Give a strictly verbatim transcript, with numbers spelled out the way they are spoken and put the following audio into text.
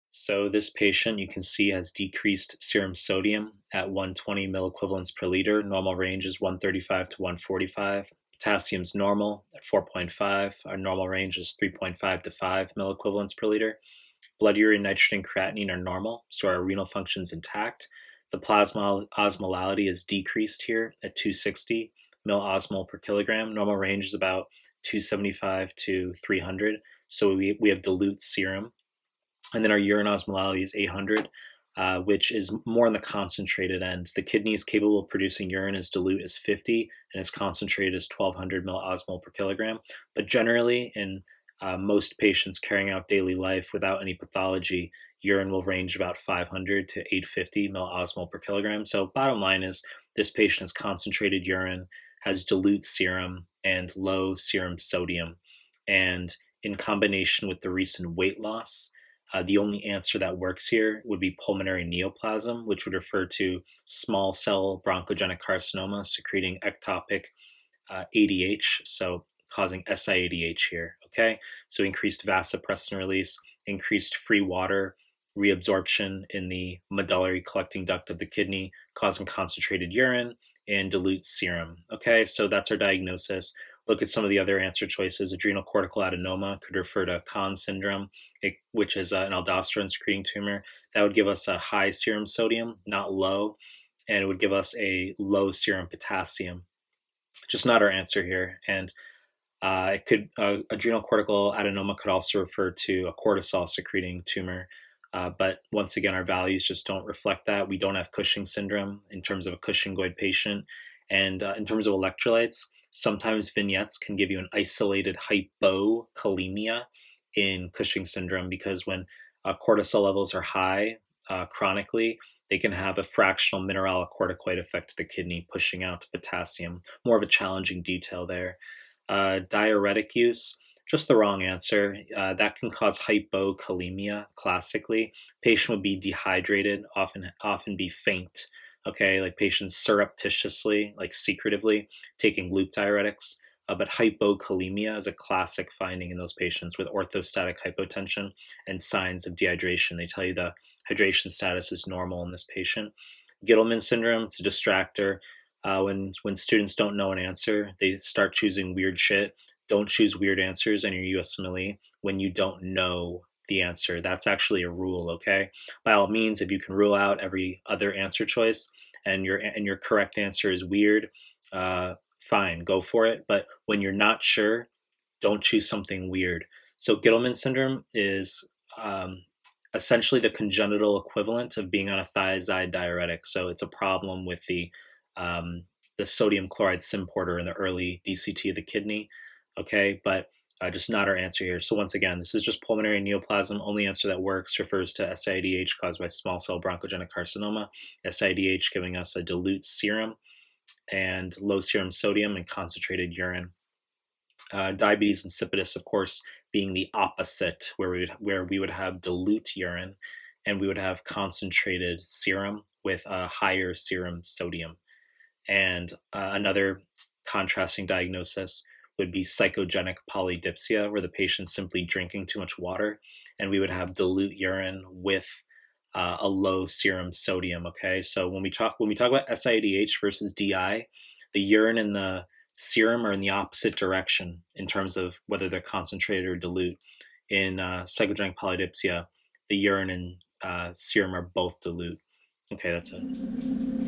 So this patient you can see has decreased serum sodium at one hundred twenty milliequivalents per liter. Normal range is one thirty-five to one forty-five. Potassium's normal at four point five. Our normal range is three point five to five milliequivalents per liter. Blood urea, nitrogen, creatinine are normal, so our renal function's intact. The plasma osmolality is decreased here at two hundred sixty millismol per kilogram. Normal range is about two seventy-five to three hundred, so we, we have dilute serum. And then our urine osmolality is eight hundred, uh, which is more on the concentrated end. The kidney is capable of producing urine as dilute as fifty and as concentrated as twelve hundred millismol per kilogram. But generally, in uh, most patients carrying out daily life without any pathology, urine will range about five hundred to eight hundred fifty millismol per kilogram. So bottom line is this patient has concentrated urine, has dilute serum, and low serum sodium. And in combination with the recent weight loss, uh, the only answer that works here would be pulmonary neoplasm, which would refer to small cell bronchogenic carcinoma secreting ectopic uh, A D H, so causing S I A D H here, okay? So increased vasopressin release, increased free water reabsorption in the medullary collecting duct of the kidney, causing concentrated urine and dilute serum, okay? So that's our diagnosis. Look at some of the other answer choices. Adrenal cortical adenoma could refer to Conn syndrome, it, which is uh, an aldosterone secreting tumor. That would give us a high serum sodium, not low, and it would give us a low serum potassium. Just not our answer here. And uh, it could uh, adrenal cortical adenoma could also refer to a cortisol secreting tumor. Uh, but once again, our values just don't reflect that. We don't have Cushing syndrome in terms of a Cushingoid patient. And uh, in terms of electrolytes, sometimes vignettes can give you an isolated hypokalemia in Cushing syndrome because when uh, cortisol levels are high uh, chronically, they can have a fractional mineralocorticoid effect to the kidney, pushing out potassium. More of a challenging detail there. Uh, diuretic use, just the wrong answer. Uh, that can cause hypokalemia classically. Patient would be dehydrated, often often be faint. Okay, like patients surreptitiously, like secretively, taking loop diuretics. Uh, but hypokalemia is a classic finding in those patients with orthostatic hypotension and signs of dehydration. They tell you the hydration status is normal in this patient. Gittleman syndrome, it's a distractor. Uh, when when students don't know an answer, they start choosing weird shit. Don't choose weird answers in your U S M L E when you don't know the answer. That's actually a rule, okay? By all means, if you can rule out every other answer choice and your and your correct answer is weird, uh, fine, go for it. But when you're not sure, don't choose something weird. So Gittleman syndrome is um, essentially the congenital equivalent of being on a thiazide diuretic. So it's a problem with the um, the sodium chloride symporter in the early D C T of the kidney. Okay, but uh, just not our answer here. So once again, this is just pulmonary neoplasm. Only answer that works refers to S I A D H caused by small cell bronchogenic carcinoma. S I A D H giving us a dilute serum and low serum sodium and concentrated urine. Uh, diabetes insipidus, of course, being the opposite, where we would where we would have dilute urine, and we would have concentrated serum with a higher serum sodium. And uh, another contrasting diagnosis would be psychogenic polydipsia, where the patient's simply drinking too much water, and we would have dilute urine with uh, a low serum sodium. Okay, so when we talk when we talk about S I A D H versus D I, the urine and the serum are in the opposite direction in terms of whether they're concentrated or dilute. In uh, psychogenic polydipsia, the urine and uh, serum are both dilute. Okay, that's it.